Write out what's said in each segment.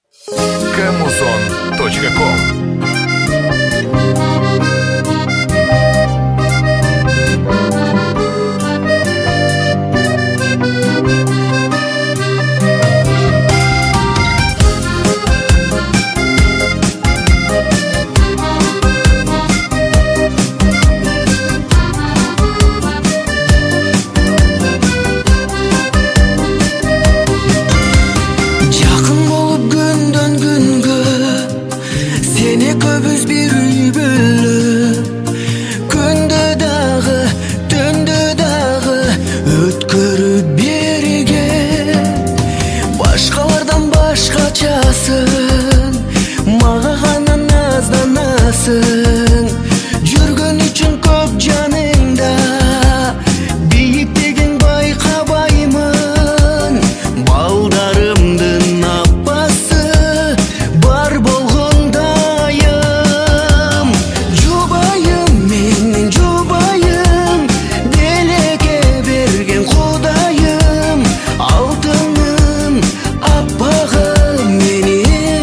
Камузон.ком. Mağa gana nazdanasın, жүргөн үчүн көп жаныңда, бийиктигин байкабаймын. Балдарымдын апасы бар болгондайым, жубайым менин жубайым, делеге берген Кудайым, алтыным аппагым менин.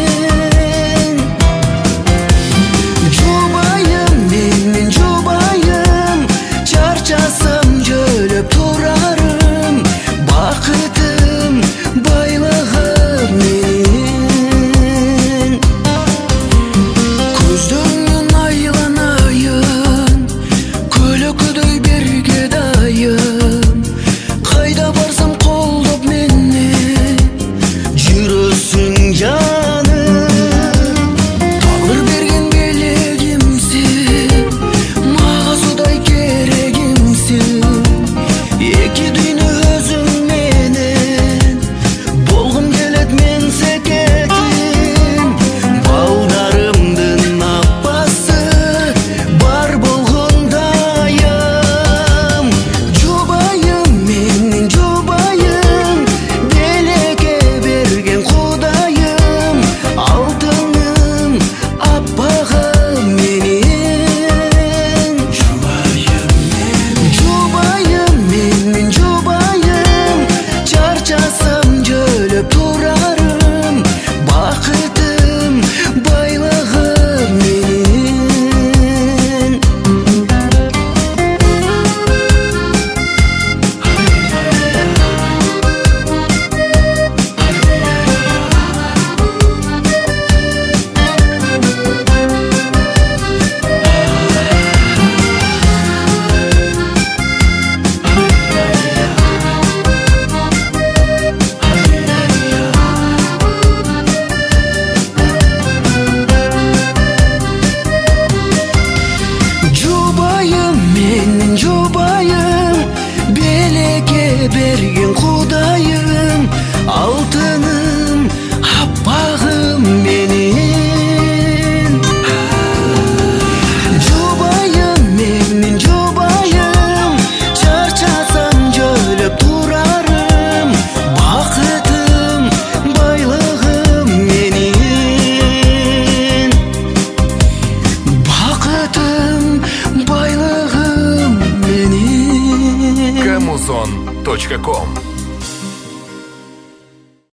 Берген Кудайым, алтыным аппагым менин. Жубайым менин жубайым, чарчасам жөлөп турарым, бакытым байлыгым менин. Бакытым байлыгым менин. Камузон.ком.